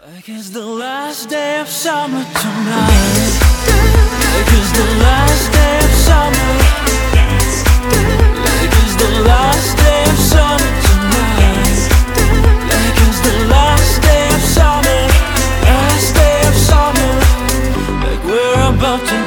Like it's the last day of summer tonight. Like it's the last day of summer. Like it's the last day of summer tonight. Like it's the last day of summer. Last day of summer. Like we're about to